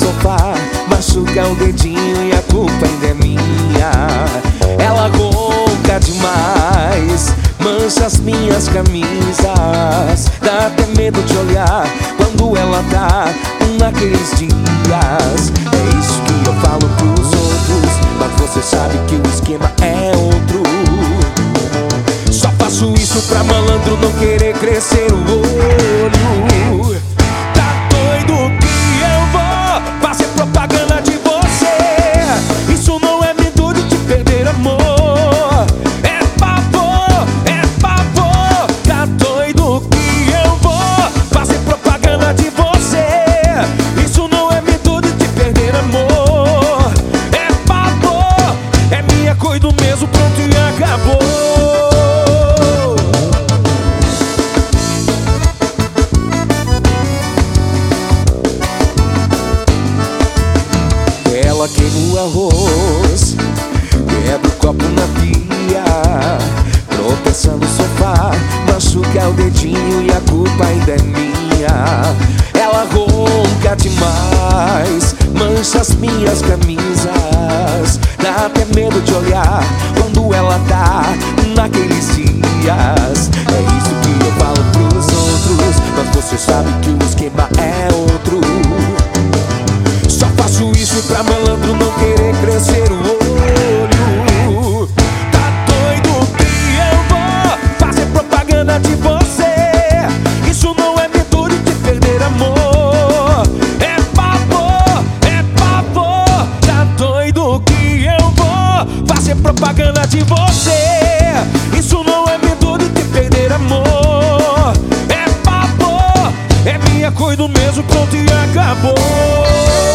sofá, machuca o dedinho e a culpa ainda é minha. Ela ronca demais, mancha as minhas camisas, dá até medo de olhar quando ela tá naqueles dias. É isso que eu falo pros outros, mas você sabe que o esquema é outro. Só faço isso pra malandro não querer crescer o olho. Tá doido que eu vou fazer propaganda de você? Isso não é medo de te perder, amor. É pavor, é pavor. Tá doido que eu vou fazer propaganda de você? Isso não é medo de te perder, amor. É pavor, é minha coisa mesmo, pronto e acabou. Ela queima o arroz, quebra o copo na pia, tropeça no sofá, machuca o dedinho e a culpa ainda é minha. Ela ronca demais, mancha as minhas camisas, dá até medo de olhar quando ela tá naqueles dias. É isso que eu falo pros outros, mas você sabe que o esquema é outro. Só faço isso pra malandro não querer crescer o olho. Tá doido que eu vou fazer propaganda de você? Isso não é medo de te perder, amor. É pavor, é pavor. Tá doido que eu vou fazer propaganda de você? Isso não é medo de te perder, amor. É pavor, é minha coisa mesmo, pronto e acabou.